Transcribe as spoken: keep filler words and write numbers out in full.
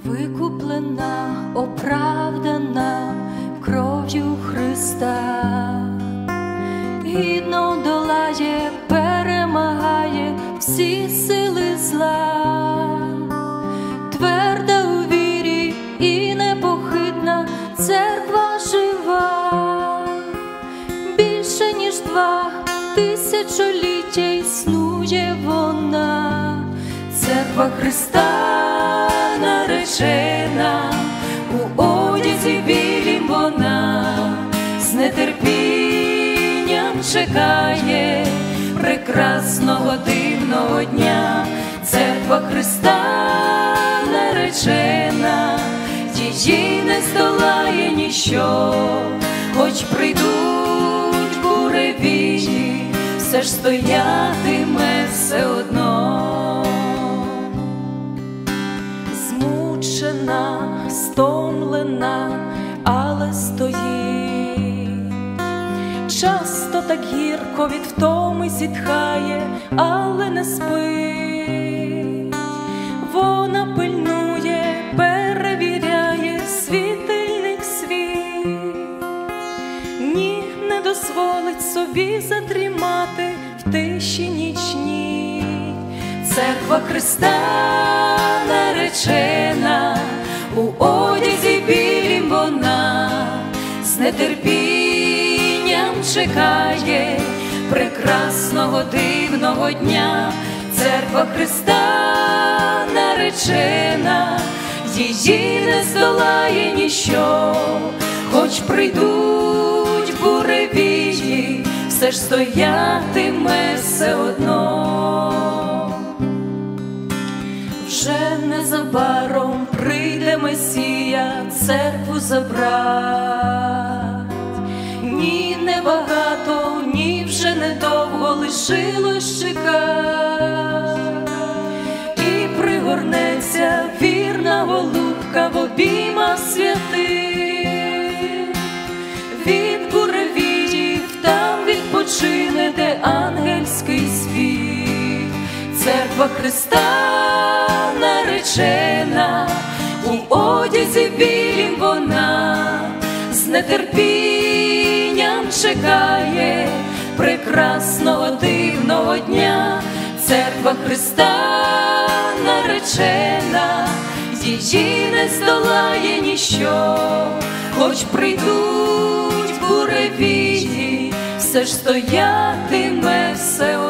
Викуплена, оправдана кров'ю Христа, гідно долає, перемагає всі сили зла, тверда у вірі і непохитна церква жива, більше ніж два тисячоліття існує вона, церква Христа наречена, у одязі білім вона, з нетерпінням чекає прекрасного дивного дня. Церква Христа наречена, її не здолає ніщо, хоч прийдуть буревії, все ж стоятиме все одно. Змучена, стомлена, але стоїть, часто так гірко від втоми зітхає, але не спить. Вона пильнує, перевіряє світильник свій, ні, не дозволить собі задрімати в тиші нічній. Церква Христа наречена, у одязі білім вона, з нетерпінням чекає прекрасного дивного дня. Церква Христа наречена, її не здолає ніщо, хоч прийдуть буревії, все ж стоятиме все одно. Вже незабаром прийде Месія церкву забрать, ні небагато, ні вже недовго лишилось чекать, і пригорнеться вірна голубка в обіймах святих, від буревіїв там відпочине, де ангельський спів. Церква Христа наречена, у одязі білім вона, з нетерпінням чекає прекрасного дивного дня. Церква Христа наречена, її не здолає ніщо, хоч прийдуть буревії, все ж стоятиме все